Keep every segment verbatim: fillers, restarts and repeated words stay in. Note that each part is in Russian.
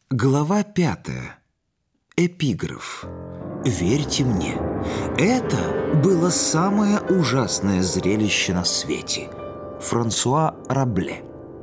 Глава пятая. Эпиграф. Верьте мне, это было самое ужасное зрелище на свете. Франсуа Рабле.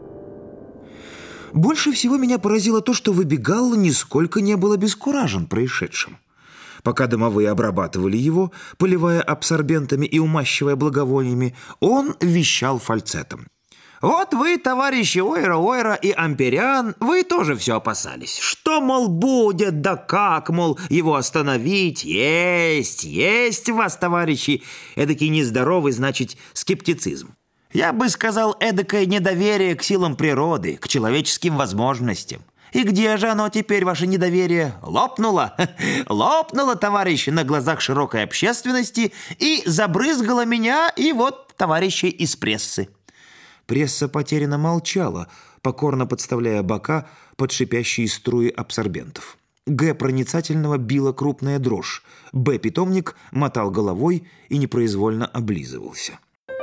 Больше всего меня поразило то, что Выбегалло нисколько не был обескуражен происшедшим. Пока домовые обрабатывали его, поливая абсорбентами и умащивая благовониями, он вещал фальцетом. «Вот вы, товарищи Ойра, Ойра и Ампериан, вы тоже все опасались. Что, мол, будет, да как, мол, его остановить? Есть, есть у вас, товарищи, эдакий нездоровый, значит, скептицизм. Я бы сказал, эдакое недоверие к силам природы, к человеческим возможностям. И где же оно теперь, ваше недоверие? Лопнуло? Лопнуло, товарищи, на глазах широкой общественности и забрызгало меня и вот товарищей из прессы». Пресса потерянно молчала, покорно подставляя бока под шипящие струи абсорбентов. Г. проницательного била крупная дрожь. Б. питомник мотал головой и непроизвольно облизывался.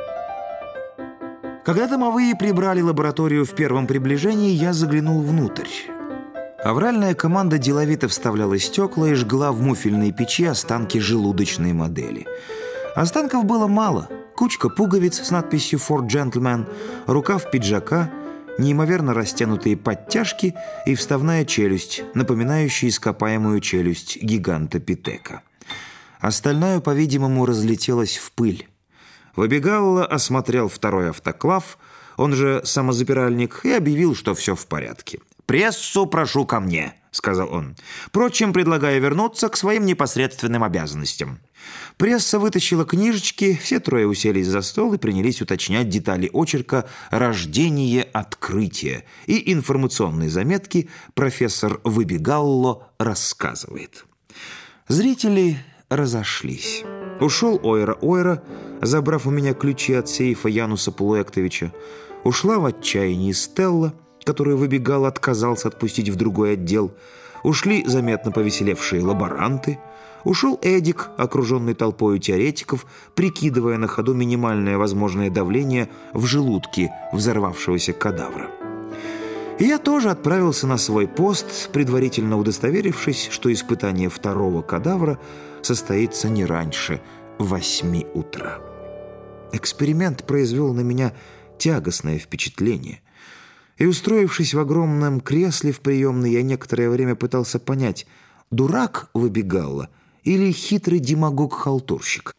Когда домовые прибрали лабораторию в первом приближении, я заглянул внутрь. Авральная команда деловито вставляла стекла и жгла в муфельной печи останки желудочной модели. Останков было мало. Кучка пуговиц с надписью «For Gentlemen», рукав пиджака, неимоверно растянутые подтяжки и вставная челюсть, напоминающая ископаемую челюсть гиганта Питека. Остальное, по-видимому, разлетелось в пыль. Выбегалло осмотрел второй автоклав, он же самозапиральник, и объявил, что все в порядке. «Прессу прошу ко мне», — сказал он. «Впрочем, предлагаю вернуться к своим непосредственным обязанностям». Пресса вытащила книжечки, все трое уселись за стол и принялись уточнять детали очерка «Рождение открытия» и информационные заметки профессор Выбегалло рассказывает. Зрители разошлись. Ушел Ойра Ойра, забрав у меня ключи от сейфа Януса Полуэктовича. Ушла в отчаянии Стелла, которую Выбегалло отказался отпустить в другой отдел. Ушли заметно повеселевшие лаборанты. Ушел Эдик, окруженный толпою теоретиков, прикидывая на ходу минимальное возможное давление в желудке взорвавшегося кадавра. И я тоже отправился на свой пост, предварительно удостоверившись, что испытание второго кадавра состоится не раньше восьми утра. Эксперимент произвел на меня тягостное впечатление. И, устроившись в огромном кресле в приемной, я некоторое время пытался понять, дурак Выбегалло или хитрый демагог-халтурщик.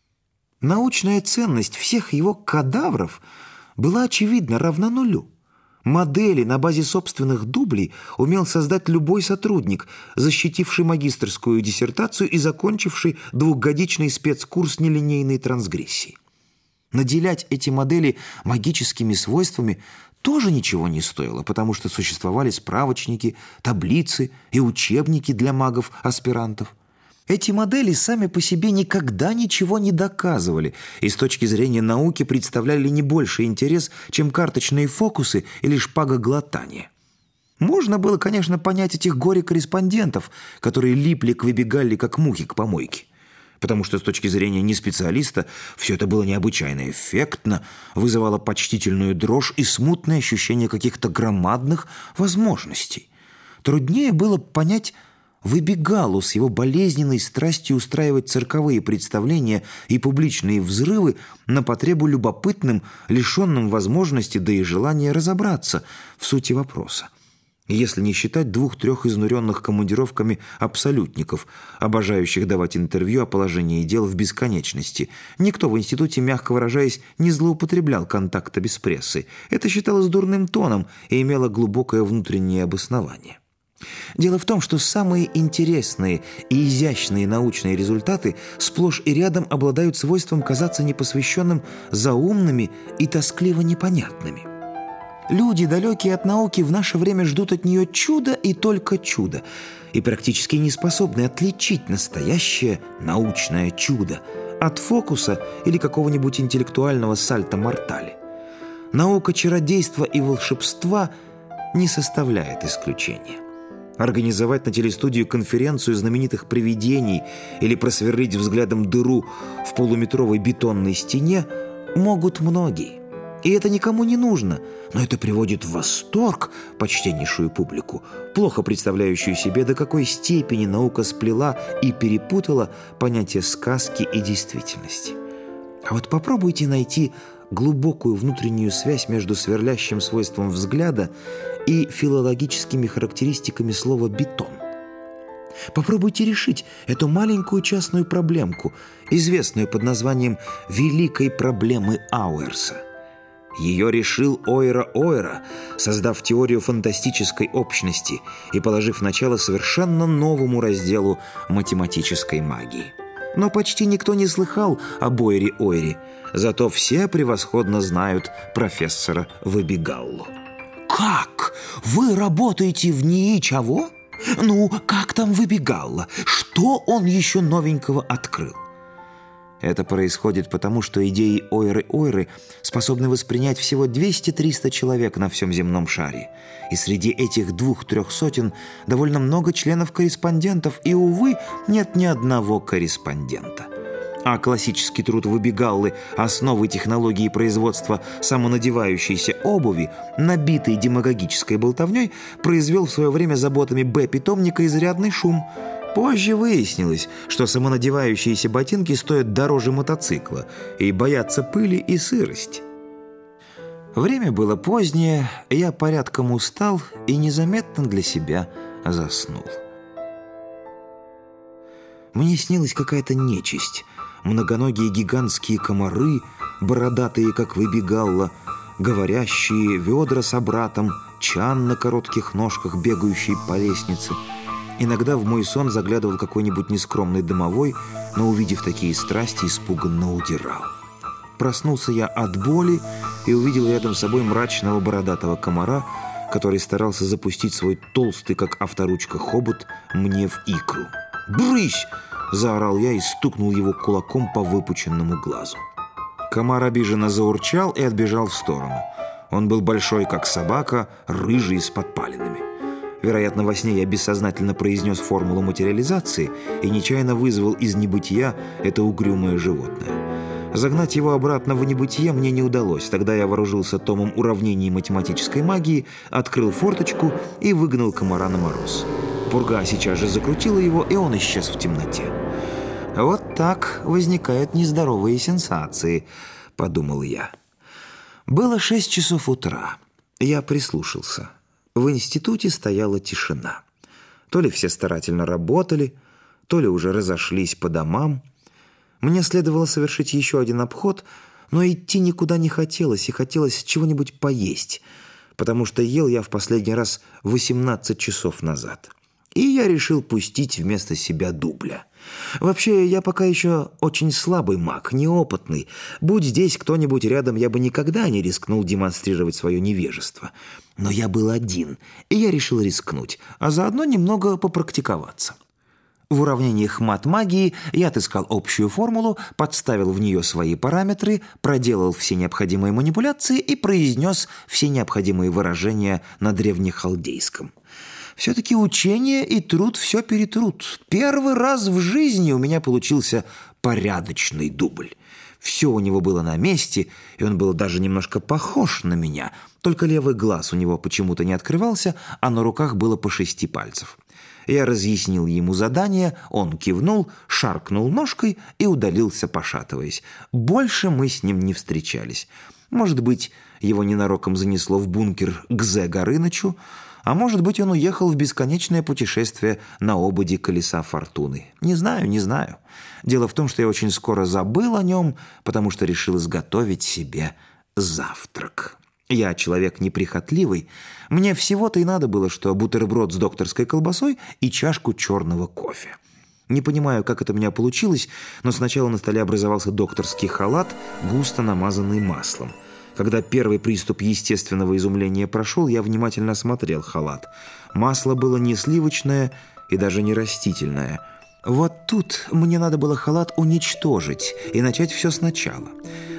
Научная ценность всех его кадавров была, очевидно, равна нулю. Модели на базе собственных дублей умел создать любой сотрудник, защитивший магистерскую диссертацию и закончивший двухгодичный спецкурс нелинейной трансгрессии. Наделять эти модели магическими свойствами тоже ничего не стоило, потому что существовали справочники, таблицы и учебники для магов-аспирантов. Эти модели сами по себе никогда ничего не доказывали и с точки зрения науки представляли не больше интерес, чем карточные фокусы или шпагоглотание. Можно было, конечно, понять этих горе-корреспондентов, которые липли к Выбегалле как мухи к помойке. Потому что с точки зрения неспециалиста все это было необычайно эффектно, вызывало почтительную дрожь и смутное ощущение каких-то громадных возможностей. Труднее было понять Выбегалло с его болезненной страстью устраивать цирковые представления и публичные взрывы на потребу любопытным, лишенным возможности, да и желания разобраться в сути вопроса. Если не считать двух-трех изнуренных командировками абсолютников, обожающих давать интервью о положении дел в бесконечности. Никто в институте, мягко выражаясь, не злоупотреблял контактами с прессой. Это считалось дурным тоном и имело глубокое внутреннее обоснование. Дело в том, что самые интересные и изящные научные результаты сплошь и рядом обладают свойством казаться непосвященным заумными и тоскливо непонятными. Люди, далекие от науки, в наше время ждут от нее чуда и только чуда, и практически не способны отличить настоящее научное чудо от фокуса или какого-нибудь интеллектуального сальто-мортале. Наука чародейства и волшебства не составляет исключения. Организовать на телестудию конференцию знаменитых привидений или просверлить взглядом дыру в полуметровой бетонной стене могут многие. И это никому не нужно, но это приводит в восторг почтеннейшую публику, плохо представляющую себе, до какой степени наука сплела и перепутала понятия сказки и действительности. А вот попробуйте найти глубокую внутреннюю связь между сверлящим свойством взгляда и филологическими характеристиками слова «бетон». Попробуйте решить эту маленькую частную проблемку, известную под названием «Великой проблемы Ауэрса». Ее решил Ойера Ойера, создав теорию фантастической общности и положив начало совершенно новому разделу математической магии. Но почти никто не слыхал об Ойере Ойере, зато все превосходно знают профессора Выбегаллу. «Как? Вы работаете в НИИ чего? Ну, как там Выбегалла? Что он еще новенького открыл?» Это происходит потому, что идеи Ойеры Ойеры способны воспринять всего двести-триста человек на всем земном шаре. И среди этих двух-трех сотен довольно много членов-корреспондентов, и, увы, нет ни одного корреспондента. А классический труд Выбегаллы «Основы технологии производства самонадевающейся обуви», набитый демагогической болтовней, произвел в свое время заботами Б-питомника изрядный шум. Позже выяснилось, что самонадевающиеся ботинки стоят дороже мотоцикла и боятся пыли и сырости. Время было позднее, я порядком устал и незаметно для себя заснул. Мне снилась какая-то нечисть, многоногие гигантские комары, бородатые, как Выбегалла, говорящие, ведра с обратом, чан на коротких ножках, бегающий по лестнице. Иногда в мой сон заглядывал какой-нибудь нескромный домовой, но, увидев такие страсти, испуганно удирал. Проснулся я от боли и увидел рядом с собой мрачного бородатого комара, который старался запустить свой толстый, как авторучка, хобот мне в икру. «Брысь!» – заорал я и стукнул его кулаком по выпученному глазу. Комар обиженно заурчал и отбежал в сторону. Он был большой, как собака, рыжий, с подпалинами. Вероятно, во сне я бессознательно произнес формулу материализации и нечаянно вызвал из небытия это угрюмое животное. Загнать его обратно в небытие мне не удалось. Тогда я вооружился томом уравнений математической магии, открыл форточку и выгнал комара на мороз. Пурга сейчас же закрутила его, и он исчез в темноте. «Вот так возникают нездоровые сенсации», — подумал я. Было шесть часов утра. Я прислушался. В институте стояла тишина. То ли все старательно работали, то ли уже разошлись по домам. Мне следовало совершить еще один обход, но идти никуда не хотелось, и хотелось чего-нибудь поесть, потому что ел я в последний раз восемнадцать часов назад. И я решил пустить вместо себя дубля. Вообще, я пока еще очень слабый маг, неопытный. Будь здесь кто-нибудь рядом, я бы никогда не рискнул демонстрировать свое невежество. Но я был один, и я решил рискнуть, а заодно немного попрактиковаться. В уравнениях мат-магии я отыскал общую формулу, подставил в нее свои параметры, проделал все необходимые манипуляции и произнес все необходимые выражения на древнехалдейском. Все-таки учение и труд все перетрут. Первый раз в жизни у меня получился порядочный дубль. Все у него было на месте, и он был даже немножко похож на меня. Только левый глаз у него почему-то не открывался, а на руках было по шести пальцев. Я разъяснил ему задание, он кивнул, шаркнул ножкой и удалился, пошатываясь. Больше мы с ним не встречались. Может быть, его ненароком занесло в бункер к Зе Горынычу, а может быть, он уехал в бесконечное путешествие на ободе колеса фортуны. Не знаю, не знаю. Дело в том, что я очень скоро забыл о нем, потому что решил изготовить себе завтрак. Я человек неприхотливый. Мне всего-то и надо было, что бутерброд с докторской колбасой и чашку черного кофе. Не понимаю, как это у меня получилось, но сначала на столе образовался докторский халат, густо намазанный маслом. Когда первый приступ естественного изумления прошел, я внимательно осмотрел халат. Масло было не сливочное и даже не растительное. Вот тут мне надо было халат уничтожить и начать все сначала.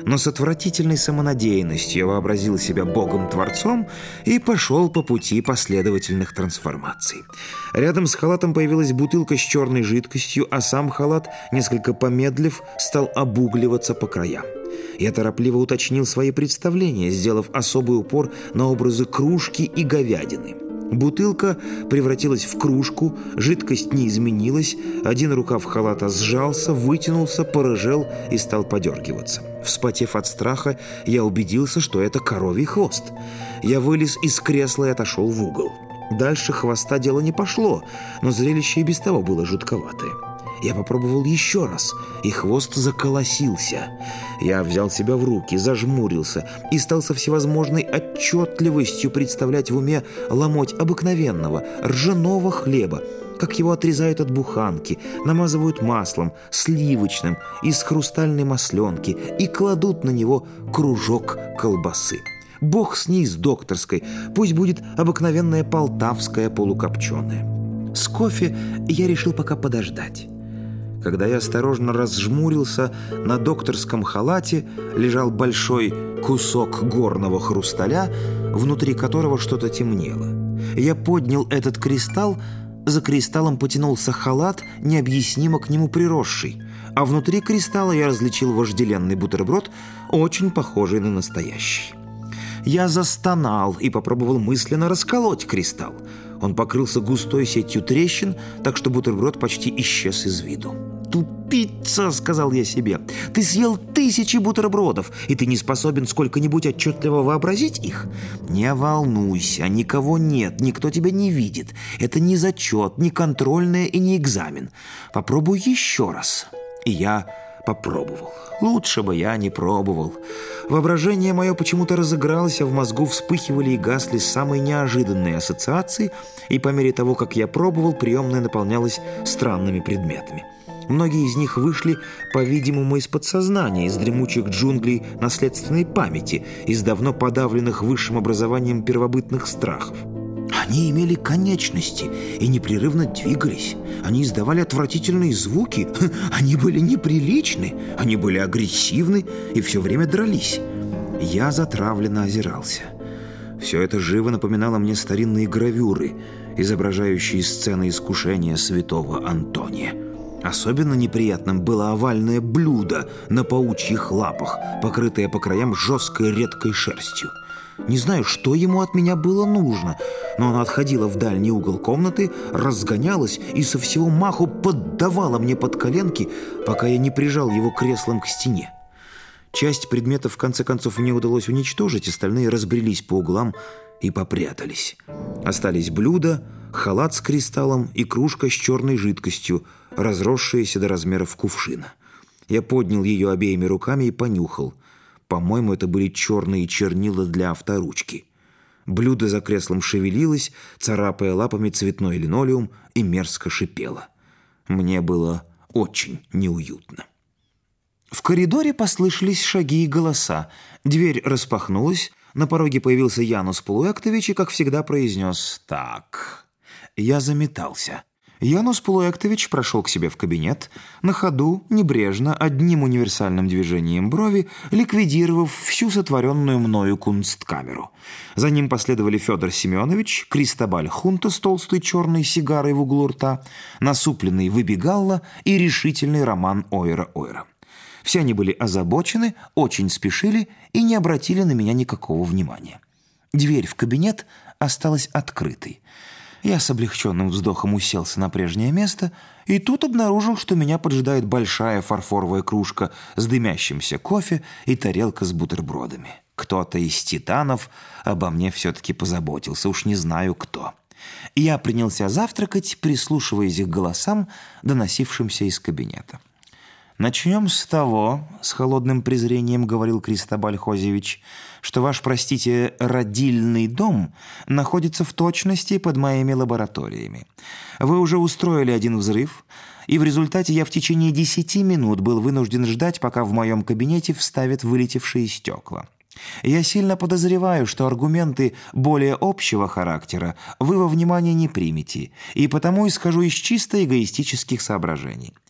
но с отвратительной самонадеянностью я вообразил себя Богом-творцом и пошел по пути последовательных трансформаций. Рядом с халатом появилась бутылка с черной жидкостью, а сам халат, несколько помедлив, стал обугливаться по краям. Я торопливо уточнил свои представления, сделав особый упор на образы кружки и говядины. Бутылка превратилась в кружку, жидкость не изменилась, один рукав халата сжался, вытянулся, порыжел и стал подергиваться. Вспотев от страха, я убедился, что это коровий хвост. Я вылез из кресла и отошел в угол. Дальше хвоста дело не пошло, но зрелище и без того было жутковатое. Я попробовал еще раз, и хвост заколосился. Я взял себя в руки, зажмурился и стал со всевозможной отчетливостью представлять в уме ломоть обыкновенного ржаного хлеба, как его отрезают от буханки, намазывают маслом, сливочным, из хрустальной масленки и кладут на него кружок колбасы. Бог с ней, с докторской, пусть будет обыкновенная полтавская полукопченая. С кофе я решил пока подождать. Когда я осторожно разжмурился, на докторском халате лежал большой кусок горного хрусталя, внутри которого что-то темнело. Я поднял этот кристалл, за кристаллом потянулся халат, необъяснимо к нему приросший, а внутри кристалла я различил вожделенный бутерброд, очень похожий на настоящий. Я застонал и попробовал мысленно расколоть кристалл. Он покрылся густой сетью трещин, так что бутерброд почти исчез из виду. «Тупица!» — сказал я себе. «Ты съел тысячи бутербродов, и ты не способен сколько-нибудь отчетливо вообразить их? Не волнуйся, никого нет, никто тебя не видит. Это не зачет, не контрольное и не экзамен. Попробуй еще раз». И я попробовал. Лучше бы я не пробовал. Воображение мое почему-то разыгралось, а в мозгу вспыхивали и гасли самые неожиданные ассоциации, и по мере того, как я пробовал, приемная наполнялась странными предметами. Многие из них вышли, по-видимому, из подсознания, из дремучих джунглей наследственной памяти, из давно подавленных высшим образованием первобытных страхов. Они имели конечности и непрерывно двигались. Они издавали отвратительные звуки. Они были неприличны, они были агрессивны и все время дрались. Я затравленно озирался. Все это живо напоминало мне старинные гравюры, изображающие сцены искушения святого Антония. Особенно неприятным было овальное блюдо на паучьих лапах, покрытое по краям жесткой редкой шерстью. Не знаю, что ему от меня было нужно, но оно отходило в дальний угол комнаты, разгонялось и со всего маху поддавало мне под коленки, пока я не прижал его креслом к стене. Часть предметов, в конце концов, мне удалось уничтожить, остальные разбрелись по углам и попрятались. Остались блюда, халат с кристаллом и кружка с черной жидкостью, разросшаяся до размеров кувшина. Я поднял ее обеими руками и понюхал. По-моему, это были черные чернила для авторучки. Блюдо за креслом шевелилось, царапая лапами цветной линолеум, и мерзко шипело. Мне было очень неуютно. В коридоре послышались шаги и голоса. Дверь распахнулась, на пороге появился Янус Полуэктович и, как всегда, произнес «Так». Я заметался. Янус Полуэктович прошел к себе в кабинет, на ходу, небрежно, одним универсальным движением брови, ликвидировав всю сотворенную мною кунсткамеру. За ним последовали Федор Семенович, Кристобаль Хунта с толстой черной сигарой в углу рта, насупленный Выбегалла и решительный Роман Ойра-Ойра. Все они были озабочены, очень спешили и не обратили на меня никакого внимания. Дверь в кабинет осталась открытой. Я с облегченным вздохом уселся на прежнее место и тут обнаружил, что меня поджидает большая фарфоровая кружка с дымящимся кофе и тарелка с бутербродами. Кто-то из титанов обо мне все-таки позаботился, уж не знаю кто. Я принялся завтракать, прислушиваясь к голосам, доносившимся из кабинета. «Начнем с того, — с холодным презрением говорил Кристобаль Хозевич, — что ваш, простите, родильный дом находится в точности под моими лабораториями. Вы уже устроили один взрыв, и в результате я в течение десяти минут был вынужден ждать, пока в моем кабинете вставят вылетевшие стекла. Я сильно подозреваю, что аргументы более общего характера вы во внимание не примете, и потому исхожу из чисто эгоистических соображений.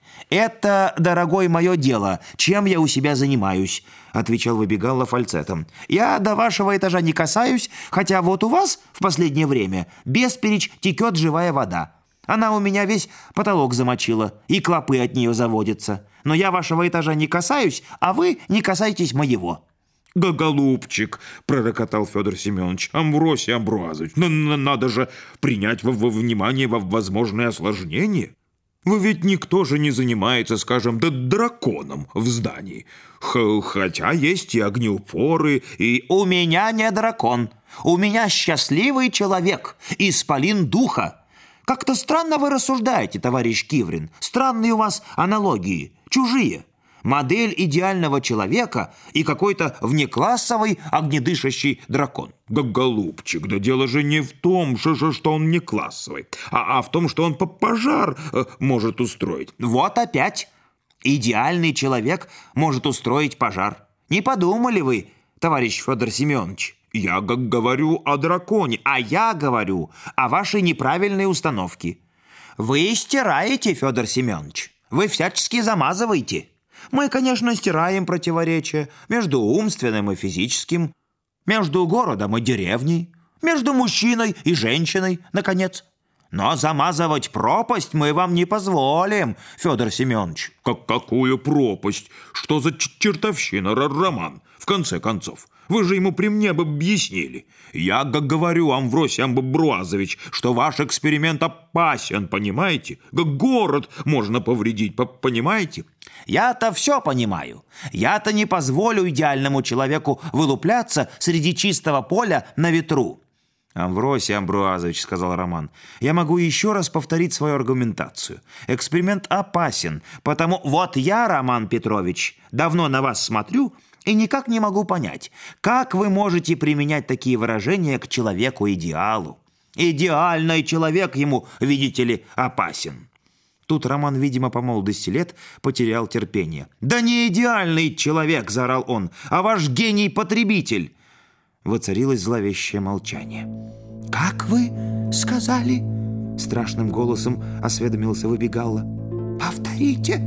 «Это, дорогой, мое дело, чем я у себя занимаюсь», — отвечал Выбегало фальцетом. «Я до вашего этажа не касаюсь, хотя вот у вас в последнее время бесперечь текет живая вода. Она у меня весь потолок замочила, и клопы от нее заводятся. Но я вашего этажа не касаюсь, а вы не касайтесь моего». «Да, голубчик», — пророкотал Федор Семенович, — «Амвросий Амбруазович, надо же принять во, во внимание во возможные осложнения. Вы ведь никто же не занимается, скажем, да драконом в здании. Х хотя есть и огнеупоры, и...» «У меня не дракон. У меня счастливый человек, исполин духа. Как-то странно вы рассуждаете, товарищ Киврин. Странные у вас аналогии, чужие. Модель идеального человека и какой-то внеклассовый огнедышащий дракон». «Да, голубчик, да дело же не в том, что, что он не классовый, а, а в том, что он пожар э, может устроить». «Вот опять. Идеальный человек может устроить пожар. Не подумали вы, товарищ Федор Семенович?» «Я говорю о драконе». «А я говорю о вашей неправильной установке. Вы стираете, Федор Семенович. Вы всячески замазываете. Мы, конечно, стираем противоречия между умственным и физическим, между городом и деревней, между мужчиной и женщиной, наконец. Но замазывать пропасть мы вам не позволим, Федор Семенович». Как какую пропасть? Что за чертовщина, Роман? В конце концов, вы же ему при мне бы объяснили. Я говорю, Амвросий Амбруазович, что ваш эксперимент опасен, понимаете? Город можно повредить, понимаете? Я-то все понимаю. Я-то не позволю идеальному человеку вылупляться среди чистого поля на ветру. «Амвросий Амбруазович, — сказал Роман, — я могу еще раз повторить свою аргументацию. Эксперимент опасен, потому вот я, Роман Петрович, давно на вас смотрю и никак не могу понять, как вы можете применять такие выражения к человеку-идеалу. Идеальный человек ему, видите ли, опасен». Тут Роман, видимо, по молодости лет потерял терпение. «Да не идеальный человек, — заорал он, — а ваш гений-потребитель». Воцарилось зловещее молчание. «Как вы сказали?» — страшным голосом осведомился Выбегало. «Повторите,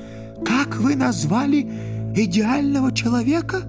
как вы назвали идеального человека?»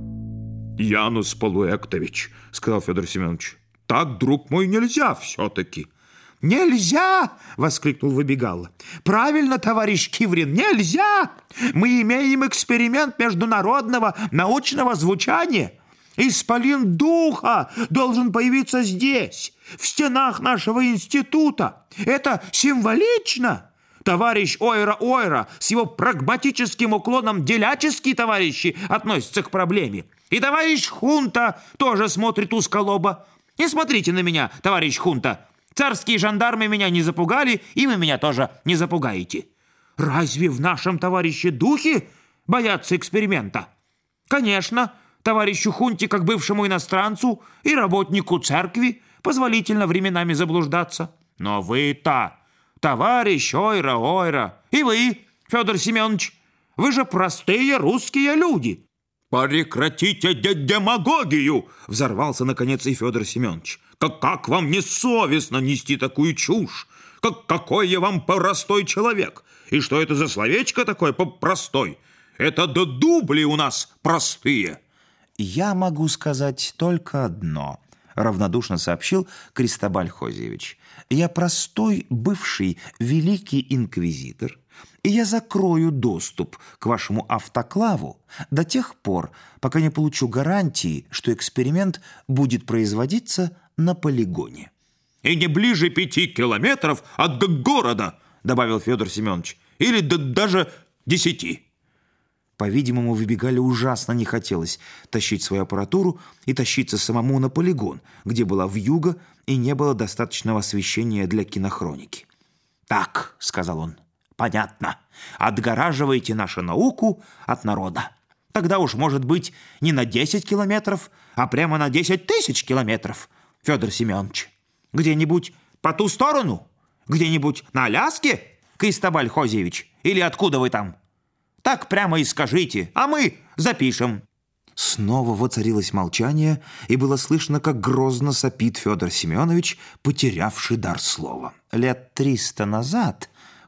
«Янус Полуэктович, — сказал Федор Семенович, — так, друг мой, нельзя все-таки». «Нельзя!» — воскликнул Выбегало. «Правильно, товарищ Киврин, нельзя! Мы имеем эксперимент международного научного звучания. Исполин духа должен появиться здесь, в стенах нашего института. Это символично. Товарищ Ойра-Ойра с его прагматическим уклоном делячески, товарищи, относится к проблеме. И товарищ Хунта тоже смотрит узколобо. Не смотрите на меня, товарищ Хунта. Царские жандармы меня не запугали, и вы меня тоже не запугаете. Разве в нашем товарище духе боятся эксперимента? Конечно, товарищу Хунте, как бывшему иностранцу и работнику церкви, позволительно временами заблуждаться. Но вы-то, товарищ Ойра-Ойра, и вы, Федор Семенович, вы же простые русские люди». «Прекратите демагогию!» — взорвался, наконец, и Федор Семенович. Как, как вам не совестно нести такую чушь? Как, какой я вам простой человек? И что это за словечко такое простой? Это до дубли у нас простые». «Я могу сказать только одно», — равнодушно сообщил Кристобаль Хозиевич. «Я простой бывший великий инквизитор, и я закрою доступ к вашему автоклаву до тех пор, пока не получу гарантии, что эксперимент будет производиться на полигоне». «И не ближе пяти километров от города», — добавил Федор Семенович, «или даже десяти». По-видимому, Выбегали ужасно не хотелось тащить свою аппаратуру и тащиться самому на полигон, где была вьюга и не было достаточного освещения для кинохроники. «Так, — сказал он, — понятно. Отгораживайте нашу науку от народа. Тогда уж, может быть, не на десять километров, а прямо на десять тысяч километров, Федор Семенович. Где-нибудь по ту сторону? Где-нибудь на Аляске, Кристобаль Хозиевич? Или откуда вы там? Так прямо и скажите, а мы запишем». Снова воцарилось молчание, и было слышно, как грозно сопит Федор Семенович, потерявший дар слова. «Лет триста назад, —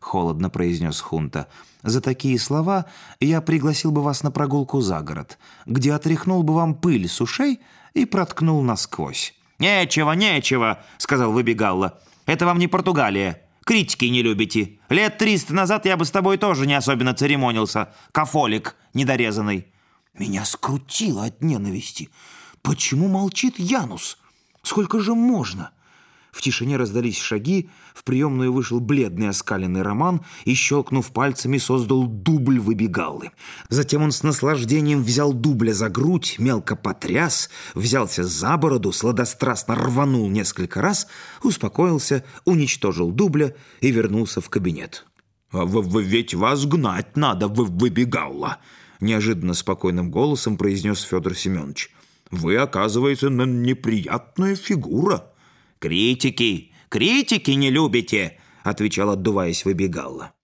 холодно произнес Хунта. «За такие слова я пригласил бы вас на прогулку за город, где отряхнул бы вам пыль с ушей и проткнул насквозь». «Нечего, нечего», — сказал Выбегалла. «Это вам не Португалия. Критики не любите. Лет триста назад я бы с тобой тоже не особенно церемонился. Кафолик недорезанный». Меня скрутило от ненависти. Почему молчит Янус? Сколько же можно? В тишине раздались шаги, в приемную вышел бледный оскаленный Роман и, щелкнув пальцами, создал дубль Выбегаллы. Затем он с наслаждением взял дубля за грудь, мелко потряс, взялся за бороду, сладострастно рванул несколько раз, успокоился, уничтожил дубля и вернулся в кабинет. «А вы, вы ведь вас гнать надо, вы Выбегалла!» Неожиданно спокойным голосом произнес Федор Семенович. «Вы, оказывается, неприятная фигура». «Критики, критики не любите», — отвечал, отдуваясь Выбегалла.